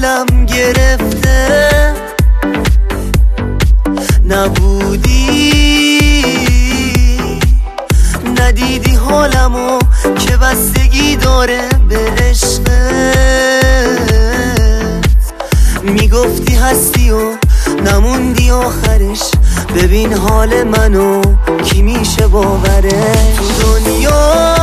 دلم گرفته، نبودی ندیدی حالمو که بستگی داره به عشقت. میگفتی هستی و نموندی آخرش، ببین حال منو کی میشه باوره. تو دنیا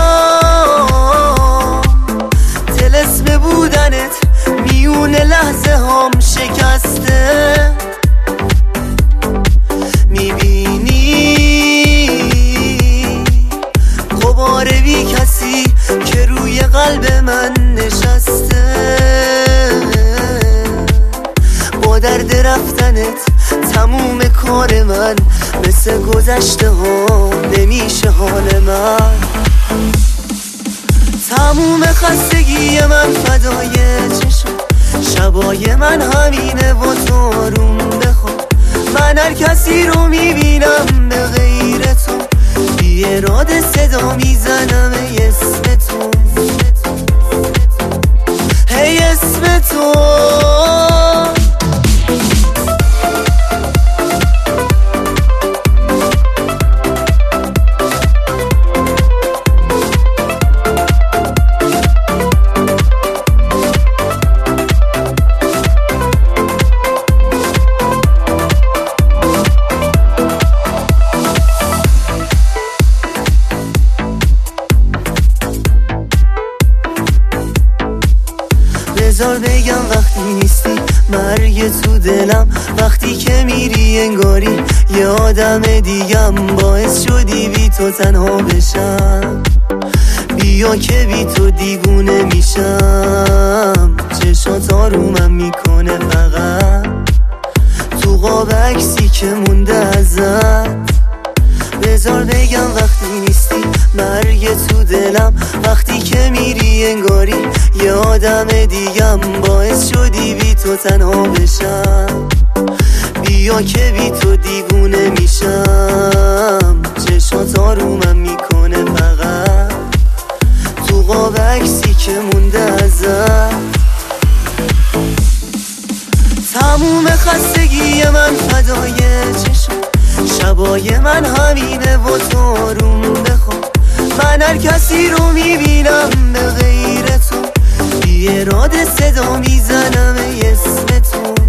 طلسم بودنت میون لحظه هام شکسته، میبینی غبار بی کسی که روی قلب من نشسته. با درد رفتنت تموم کار من مثل گذشته ها نمیشه حال من. تموم خستگی من فدای چشم، شبای من همینه و تو آروم بخواب. من هر کسی رو میبینم به غیر تو، بی اراده صدا میزنم ای اسم تو، هی اسم تو. بذار بگم وقتی نیستی مرگ تو دلم، وقتی که میری انگاری یه آدم دیگم، باعث شدی بی تو تنها بشم. بیا که بی تو دیوونه میشم، چشات آرومم میکنه فقط تو قاب عکسی که مونده ازت. بذار بگم وقتی نیستی مرگ تو دلم، وقتی که میری انگاری یه آدم دیگم، باعث شدی بی تو تنها بشم. بیا که بی تو دیوونه میشم، چشات آرومم میکنه فقط تو قاب عکسی که مونده ازت. تموم خستگی من فدای چشم، شبای من همینه و تو آروم بخواب. من هر کسی رو میبینم به غیر تو، بی اراده صدا میزنم ای اسم تو،